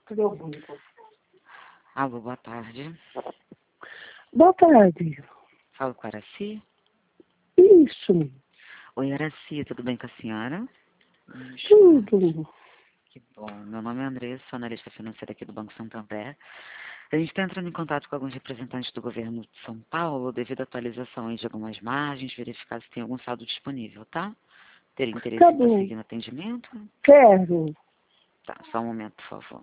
Cadê o banco? Alô, boa tarde. Boa tarde. Falo com a Araci. Isso. Oi, Araci, tudo bem com a senhora? Tudo. Que bom. Meu nome é Andressa, sou analista financeira aqui do Banco Santander. A gente está entrando em contato com alguns representantes do governo de São Paulo devido à atualização de algumas margens, verificar se tem algum saldo disponível, tá? Teria interesse Tá em bom. prosseguir no atendimento? Quero. Tá, só um momento, por favor.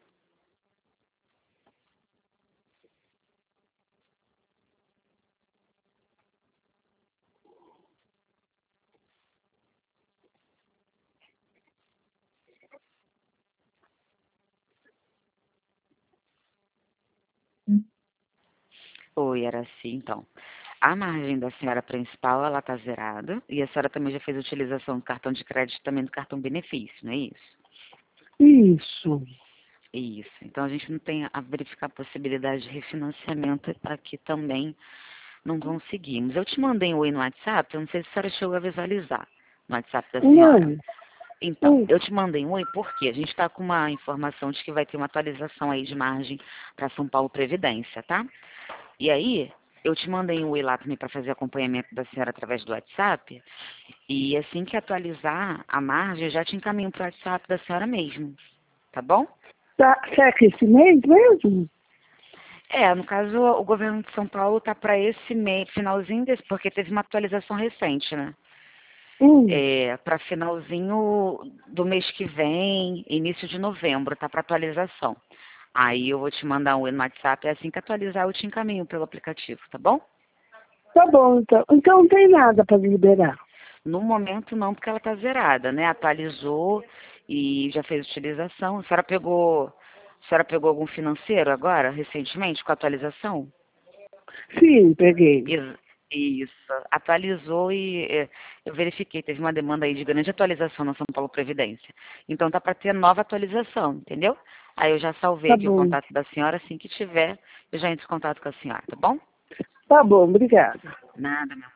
Oi, Araci, então. A margem da senhora principal, ela está zerada e a senhora também já fez a utilização do cartão de crédito e também do cartão benefício, não é isso? Isso. Isso. Então a gente não tem a verificar a possibilidade de refinanciamento aqui também não conseguimos. Eu te mandei um oi no WhatsApp, eu não sei se a senhora chegou a visualizar no WhatsApp da senhora. Não. Então, eu te mandei um oi porque a gente está com uma informação de que vai ter uma atualização aí de margem para São Paulo Previdência, tá? E aí, eu te mandei um oi lá também para fazer acompanhamento da senhora através do WhatsApp. E assim que atualizar a margem, eu já te encaminho para o WhatsApp da senhora mesmo. Tá bom? Tá, será que esse mês mesmo? No caso, o governo de São Paulo tá para esse mês, finalzinho desse, porque teve uma atualização recente, né? Para finalzinho do mês que vem, início de novembro, tá para atualização. Aí eu vou te mandar um oi no WhatsApp, assim que atualizar eu te encaminho pelo aplicativo, tá bom? Tá bom, então. Então não tem nada para liberar. No momento não, porque ela tá zerada, né? Atualizou e já fez utilização. A senhora pegou algum financeiro agora, recentemente, com a atualização? Sim, peguei. Isso. Atualizou e eu verifiquei, teve uma demanda aí de grande atualização na São Paulo Previdência. Então tá para ter nova atualização, entendeu? Aí eu já salvei Tá aqui o bom. contato da senhora, assim que tiver, eu já entro em contato com a senhora, tá bom? Tá bom, obrigada. Nada, meu